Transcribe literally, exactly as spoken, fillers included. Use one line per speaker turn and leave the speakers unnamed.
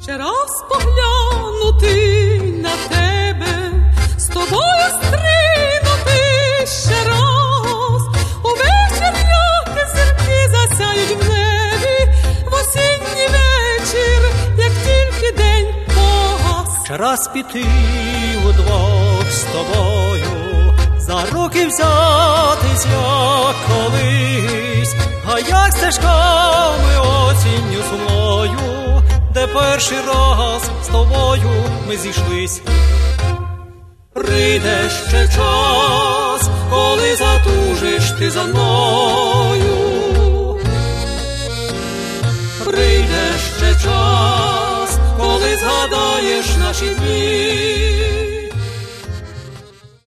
Ще раз поглянути на тебе, з тобою стрінути ще раз. Увечір, як зірки засяють в небі, в осінній вечір, як тільки день погас.
Ще раз піти удвох з тобою, за руки взятись, як колись, а як стежками осінню сумною, де перший раз з тобою ми зійшлись. Прийде ще час, коли затужиш ти за мною. Прийде ще час, коли згадаєш наші дні.